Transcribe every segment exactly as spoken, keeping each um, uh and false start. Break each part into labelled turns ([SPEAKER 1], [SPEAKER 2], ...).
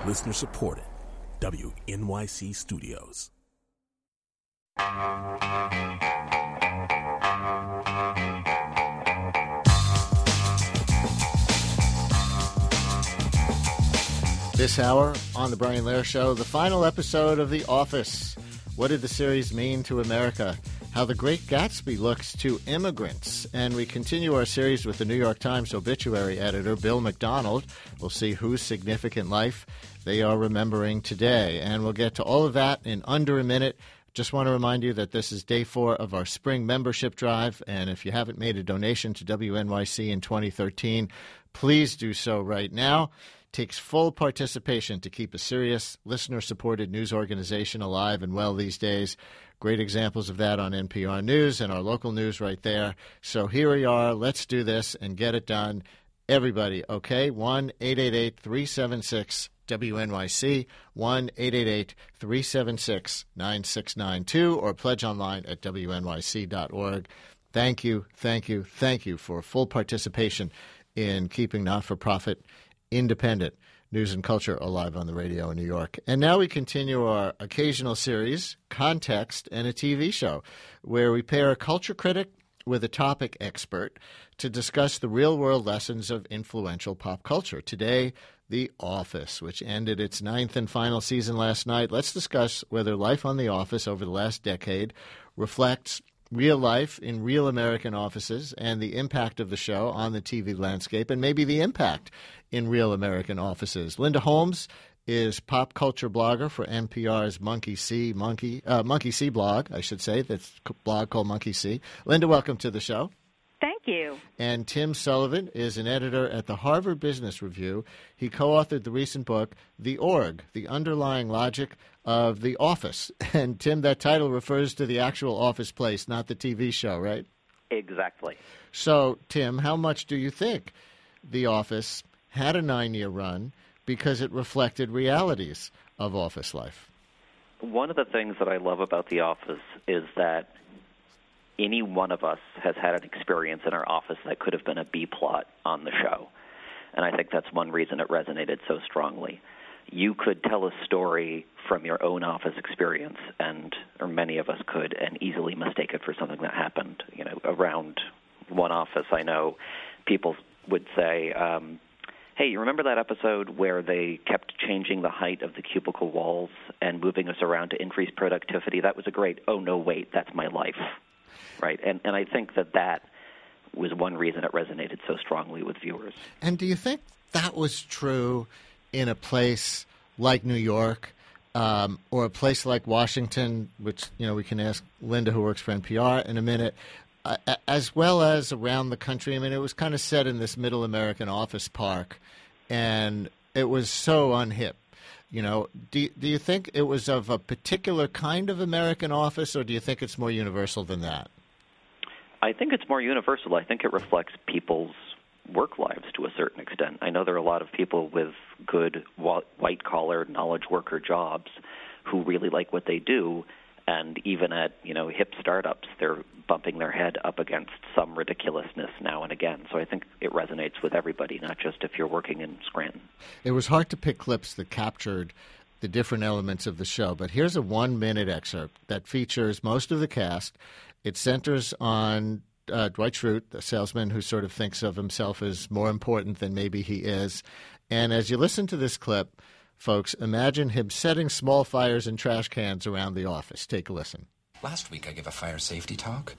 [SPEAKER 1] Listener supported. W N Y C Studios.
[SPEAKER 2] This hour on The Brian Lehrer Show, the final episode of The Office. What did the series mean to America? How the Great Gatsby looks to immigrants. And we continue our series with the New York Times obituary editor, Bill McDonald. We'll see whose significant life they are remembering today. And we'll get to all of that in under a minute. Just want to remind you that this is day four of our spring membership drive. And if you haven't made a donation to W N Y C in twenty thirteen, please do so right now. Takes full participation to keep a serious, listener-supported news organization alive and well these days. Great examples of that on N P R News and our local news right there. So here we are. Let's do this and get it done. Everybody, okay? one eight eight eight, three seven six, W N Y C, one eight eight eight, three seven six, nine six nine two, or pledge online at W N Y C dot org. Thank you, thank you, thank you for full participation in keeping not-for-profit independent news and culture alive on the radio in New York. And now we continue our occasional series, Context, and a T V show, where we pair a culture critic with a topic expert to discuss the real-world lessons of influential pop culture. Today, The Office, which ended its ninth and final season last night. Let's discuss whether life on The Office over the last decade reflects real life in real American offices and the impact of the show on the T V landscape, and maybe the impact in real American offices. Linda Holmes is pop culture blogger for N P R's Monkey See Monkey uh, Monkey See blog, I should say. That's a blog called Monkey See. Linda, welcome to the show.
[SPEAKER 3] Thank you.
[SPEAKER 2] And Tim Sullivan is an editor at the Harvard Business Review. He co-authored the recent book, The Org, The Underlying Logic of The Office. And, Tim, that title refers to the actual office place, not the T V show, right?
[SPEAKER 4] Exactly.
[SPEAKER 2] So, Tim, how much do you think The Office had a nine-year run because it reflected realities of office life?
[SPEAKER 4] One of the things that I love about The Office is that any one of us has had an experience in our office that could have been a B-plot on the show. And I think that's one reason it resonated so strongly. You could tell a story from your own office experience, and or many of us could, and easily mistake it for something that happened. You know, around one office, I know people would say, um, hey, you remember that episode where they kept changing the height of the cubicle walls and moving us around to increase productivity? That was a great, oh, no, wait, that's my life. Right, and and I think that that was one reason it resonated so strongly with viewers.
[SPEAKER 2] And do you think that was true in a place like New York um, or a place like Washington, which, you know, we can ask Linda, who works for N P R, in a minute, uh, as well as around the country? I mean, it was kind of set in this middle American office park, and it was so unhip. You know, do, do you think it was of a particular kind of American office, or do you think it's more universal than that?
[SPEAKER 4] I think it's more universal. I think it reflects people's work lives to a certain extent. I know there are a lot of people with good white-collar knowledge worker jobs who really like what they do, and even at, you know, hip startups, they're bumping their head up against some ridiculousness now and again. So I think it resonates with everybody, not just if you're working in Scranton. It
[SPEAKER 2] was hard to pick clips that captured the different elements of the show, but here's a one-minute excerpt that features most of the cast. It centers on uh, Dwight Schrute, the salesman who sort of thinks of himself as more important than maybe he is. And as you listen to this clip, folks, imagine him setting small fires in trash cans around the office. Take a listen.
[SPEAKER 5] Last week I gave a fire safety talk,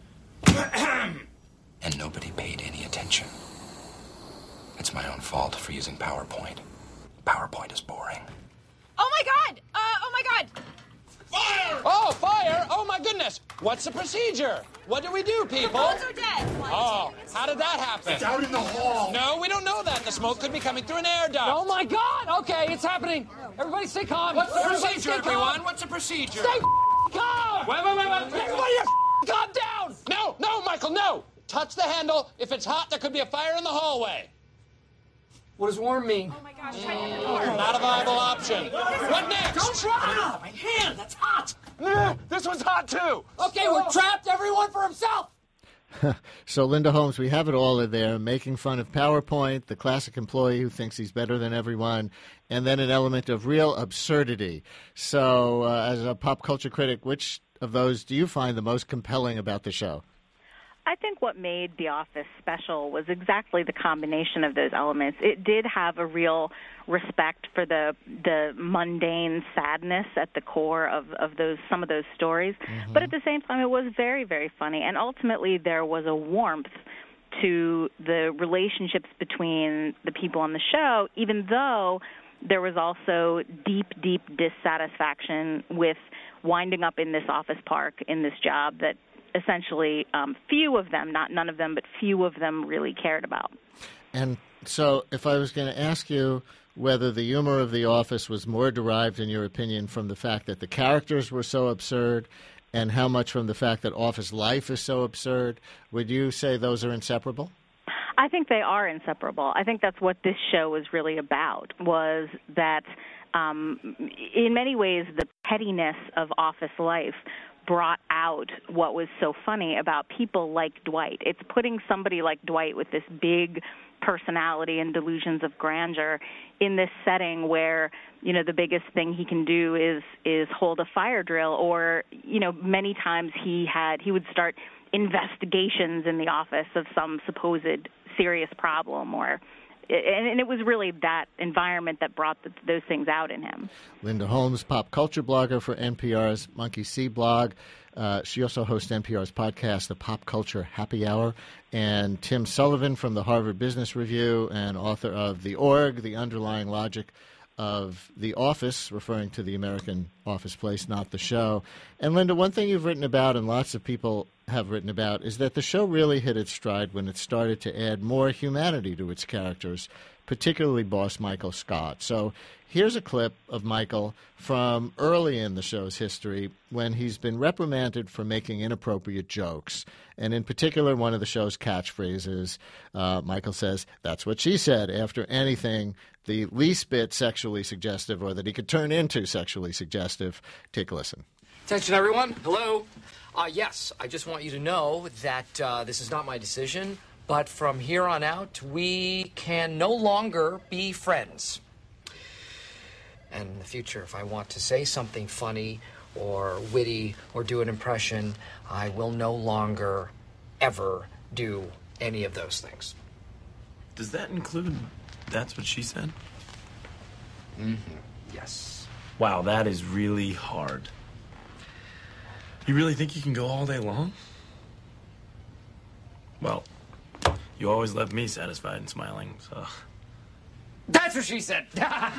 [SPEAKER 5] and nobody paid any attention. It's my own fault for using PowerPoint. PowerPoint is boring.
[SPEAKER 6] Oh, my God! Uh, oh, my God!
[SPEAKER 7] Fire! Oh, fire! Oh, my goodness! What's the procedure? What do we do, people?
[SPEAKER 6] The phones are dead.
[SPEAKER 7] Oh, how did that happen?
[SPEAKER 8] It's out in the hall.
[SPEAKER 7] No, we don't know that. The smoke could be coming through an air duct.
[SPEAKER 9] Oh, my God! Okay, it's happening. Everybody stay calm.
[SPEAKER 7] What's the
[SPEAKER 9] Everybody
[SPEAKER 7] procedure, everyone? What's the procedure?
[SPEAKER 9] Stay calm!
[SPEAKER 7] Wait, wait, wait, wait.
[SPEAKER 9] Everybody calm down!
[SPEAKER 7] No, no, Michael, no! Touch the handle. If it's hot, there could be a fire in the hallway.
[SPEAKER 9] What does warm mean?
[SPEAKER 6] Oh, my gosh. Try
[SPEAKER 7] Mm, not a viable option. What next?
[SPEAKER 9] Don't try! My hand, that's hot!
[SPEAKER 7] Uh, this was hot, too.
[SPEAKER 9] Okay, we're trapped. Everyone for himself.
[SPEAKER 2] So, Linda Holmes, we have it all in there, making fun of PowerPoint, the classic employee who thinks he's better than everyone, and then an element of real absurdity. So, uh, as a pop culture critic, which of those do you find the most compelling about the show?
[SPEAKER 3] I think what made The Office special was exactly the combination of those elements. It did have a real respect for the the mundane sadness at the core of, of those some of those stories, mm-hmm. but at the same time, it was very, very funny. And ultimately, there was a warmth to the relationships between the people on the show, even though there was also deep, deep dissatisfaction with winding up in this office park, in this job that essentially um, few of them, not none of them, but few of them really cared about.
[SPEAKER 2] And so if I was going to ask you whether the humor of The Office was more derived, in your opinion, from the fact that the characters were so absurd and how much from the fact that office life is so absurd, would you say those are inseparable?
[SPEAKER 3] I think they are inseparable. I think that's what this show was really about, was that um, in many ways the pettiness of office life brought out what was so funny about people like Dwight. It's putting somebody like Dwight with this big personality and delusions of grandeur in this setting where, you know, the biggest thing he can do is is hold a fire drill, or, you know, many times he had he would start investigations in the office of some supposed serious problem, or and it was really that environment that brought the, those things out in him.
[SPEAKER 2] Linda Holmes, pop culture blogger for N P R's Monkey See blog. Uh, she also hosts N P R's podcast, The Pop Culture Happy Hour. And Tim Sullivan from the Harvard Business Review and author of The Org, The Underlying Logic of The Office, referring to the American office place, not the show. And Linda, one thing you've written about, and lots of people have written about, is that the show really hit its stride when it started to add more humanity to its characters, particularly boss Michael Scott. So here's a clip of Michael from early in the show's history when he's been reprimanded for making inappropriate jokes. And in particular, one of the show's catchphrases, uh, Michael says, "That's what she said," after anything the least bit sexually suggestive or that he could turn into sexually suggestive. Take a listen.
[SPEAKER 9] Attention, everyone. Hello. Uh, yes, I just want you to know that uh, this is not my decision, but from here on out, we can no longer be friends. And in the future, if I want to say something funny or witty or do an impression, I will no longer ever do any of those things.
[SPEAKER 8] Does that include "that's what she said"?
[SPEAKER 9] Mm-hmm. Yes.
[SPEAKER 8] Wow, that is really hard. You really think you can go all day long? Well, you always left me satisfied and smiling, so...
[SPEAKER 9] That's what she said!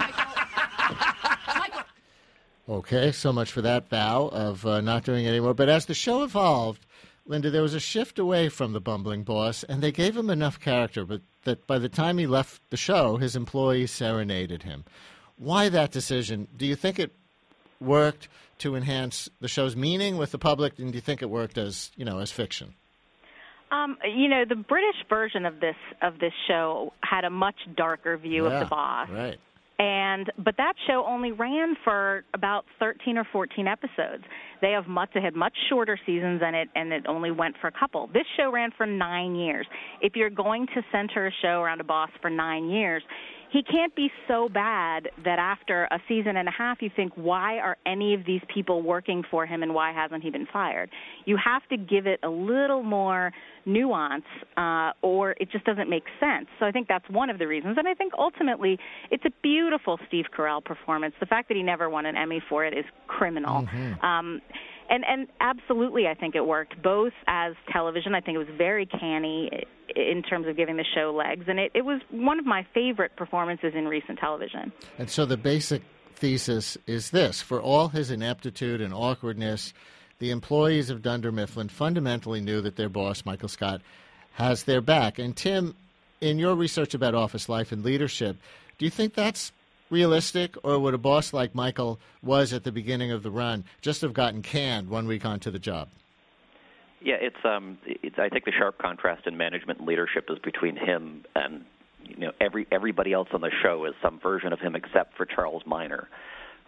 [SPEAKER 2] Okay, so much for that vow of uh, not doing it anymore. But as the show evolved, Linda, there was a shift away from the bumbling boss, and they gave him enough character but that by the time he left the show, his employees serenaded him. Why that decision? Do you think it worked to enhance the show's meaning with the public, and do you think it worked as, you know, as fiction?
[SPEAKER 3] Um, you know, the British version of this of this show had a much darker view
[SPEAKER 2] yeah,
[SPEAKER 3] of the boss.
[SPEAKER 2] Right.
[SPEAKER 3] And but that show only ran for about thirteen or fourteen episodes. They have much they had much shorter seasons than it, and it only went for a couple. This show ran for nine years. If you're going to center a show around a boss for nine years, he can't be so bad that after a season and a half you think, why are any of these people working for him and why hasn't he been fired? You have to give it a little more nuance uh, or it just doesn't make sense. So I think that's one of the reasons. And I think ultimately it's a beautiful Steve Carell performance. The fact that he never won an Emmy for it is criminal. Mm-hmm. Um, and, and absolutely I think it worked, both as television. I think it was very canny in terms of giving the show legs, and it, it was one of my favorite performances in recent television.
[SPEAKER 2] And so the basic thesis is this: for all his ineptitude and awkwardness, the employees of Dunder Mifflin fundamentally knew that their boss, Michael Scott, has their back. And Tim, in your research about office life and leadership, do you think that's realistic, or would a boss like Michael was at the beginning of the run just have gotten canned one week onto the job?
[SPEAKER 4] Yeah, it's um, it's. I think the sharp contrast in management and leadership is between him and, you know, every everybody else on the show is some version of him except for Charles Miner,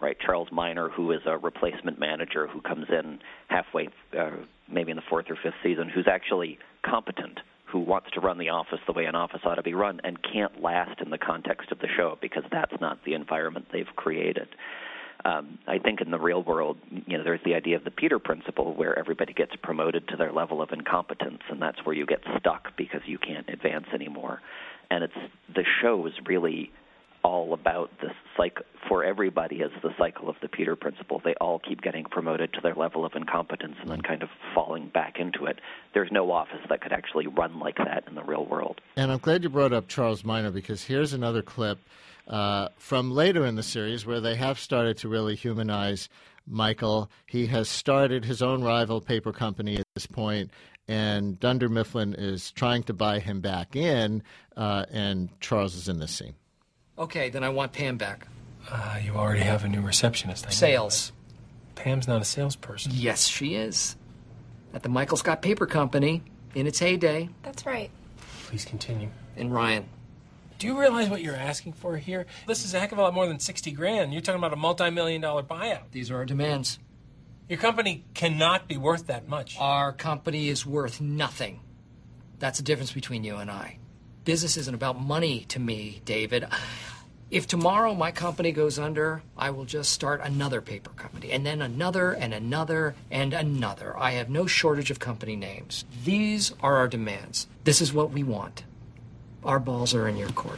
[SPEAKER 4] right? Charles Miner, who is a replacement manager who comes in halfway, uh, maybe in the fourth or fifth season, who's actually competent, who wants to run the office the way an office ought to be run and can't last in the context of the show because that's not the environment they've created. Um, I think in the real world, you know, there's the idea of the Peter Principle where everybody gets promoted to their level of incompetence, and that's where you get stuck because you can't advance anymore. And it's the show is really all about this cycle for everybody as the cycle of the Peter Principle. They all keep getting promoted to their level of incompetence and then kind of falling back into it. There's no office that could actually run like that in the real world.
[SPEAKER 2] And I'm glad you brought up Charles Miner, because here's another clip uh, from later in the series where they have started to really humanize Michael. He has started his own rival paper company at this point, and Dunder Mifflin is trying to buy him back in, uh, and Charles is in this scene.
[SPEAKER 9] Okay, then I want Pam back.
[SPEAKER 10] Uh, you already have a new receptionist. I know.
[SPEAKER 9] Sales.
[SPEAKER 10] Pam's not a salesperson.
[SPEAKER 9] Yes, she is. At the Michael Scott Paper Company, in its heyday.
[SPEAKER 6] That's right.
[SPEAKER 10] Please continue.
[SPEAKER 9] And Ryan.
[SPEAKER 10] Do you realize what you're asking for here? This is a heck of a lot more than sixty grand. You're talking about a multi-million dollar buyout.
[SPEAKER 9] These are our demands.
[SPEAKER 10] Your company cannot be worth that much.
[SPEAKER 9] Our company is worth nothing. That's the difference between you and I. Business isn't about money to me, David. If tomorrow my company goes under, I will just start another paper company, and then another, and another, and another. I have no shortage of company names. These are our demands. This is what we want. Our balls are in your court.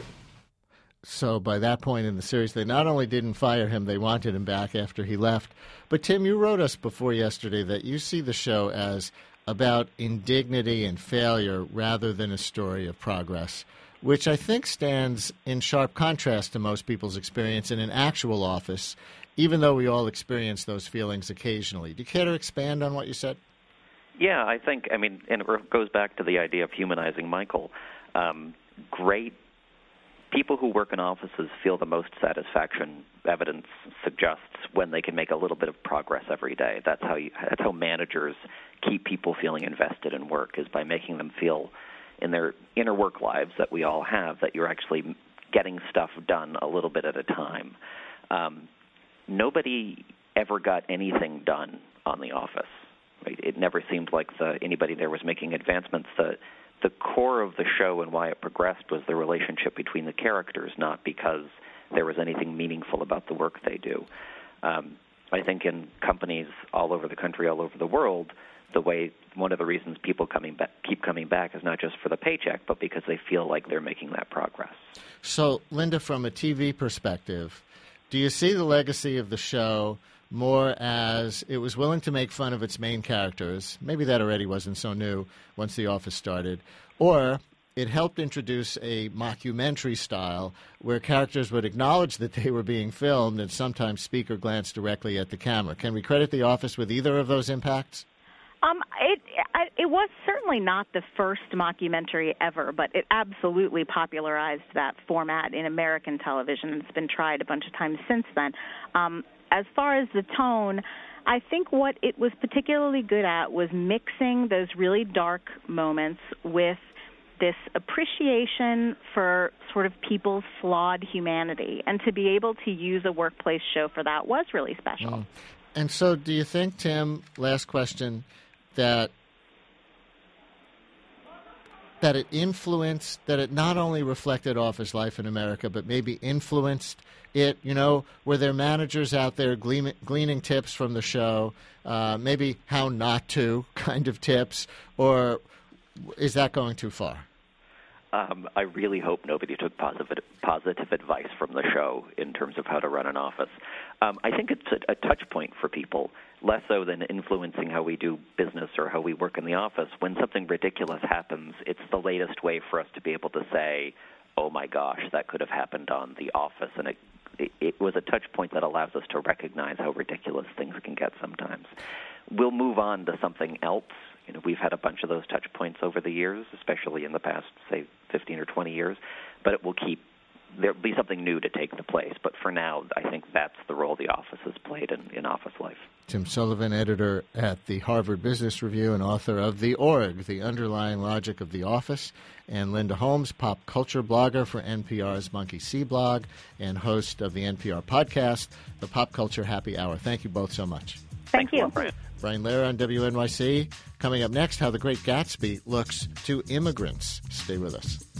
[SPEAKER 2] So by that point in the series, they not only didn't fire him, they wanted him back after he left. But, Tim, you wrote us before yesterday that you see the show as about indignity and failure rather than a story of progress, which I think stands in sharp contrast to most people's experience in an actual office, even though we all experience those feelings occasionally. Do you care to expand on what you said?
[SPEAKER 4] Yeah, I think, I mean, and it goes back to the idea of humanizing Michael. Um, great people who work in offices feel the most satisfaction, evidence suggests, when they can make a little bit of progress every day. That's how you, that's how managers keep people feeling invested in work, is by making them feel in their inner work lives that we all have that you're actually getting stuff done a little bit at a time. Um, nobody ever got anything done on The Office. Right? It never seemed like the, anybody there was making advancements. The, the core of the show and why it progressed was the relationship between the characters, not because there was anything meaningful about the work they do. Um, I think in companies all over the country, all over the world, the way one of the reasons people coming back, keep coming back is not just for the paycheck, but because they feel like they're making that progress.
[SPEAKER 2] So, Linda, from a T V perspective, do you see the legacy of the show more as it was willing to make fun of its main characters? Maybe that already wasn't so new once The Office started. Or it helped introduce a mockumentary style where characters would acknowledge that they were being filmed and sometimes speak or glance directly at the camera. Can we credit The Office with either of those impacts?
[SPEAKER 3] Um, it I, it was certainly not the first mockumentary ever, but it absolutely popularized that format in American television. It's been tried a bunch of times since then. Um, as far as the tone, I think what it was particularly good at was mixing those really dark moments with this appreciation for sort of people's flawed humanity. And to be able to use a workplace show for that was really special.
[SPEAKER 2] Mm. And so do you think, Tim, last question, that that it influenced, that it not only reflected office life in America, but maybe influenced it? You know, were there managers out there gleaning, gleaning tips from the show, uh, maybe how not to kind of tips, or is that going too far?
[SPEAKER 4] Um, I really hope nobody took positive, positive advice from the show in terms of how to run an office. Um, I think it's a, a touch point for people, less so than influencing how we do business or how we work in the office. When something ridiculous happens, it's the latest way for us to be able to say, oh my gosh, that could have happened on The Office. And it, it, it was a touch point that allows us to recognize how ridiculous things can get sometimes. We'll move on to something else. You know, we've had a bunch of those touch points over the years, especially in the past, say, fifteen or twenty years, but it will keep there'll be something new to take the place. But for now, I think that's the role The Office has played in, in office life.
[SPEAKER 2] Tim Sullivan, editor at the Harvard Business Review and author of The Org, The Underlying Logic of The Office, and Linda Holmes, pop culture blogger for N P R's Monkey See blog and host of the N P R podcast, The Pop Culture Happy Hour. Thank you both so much.
[SPEAKER 3] Thank you.
[SPEAKER 4] Brian.
[SPEAKER 2] Brian Lehrer on W N Y C. Coming up next, how The Great Gatsby looks to immigrants. Stay with us.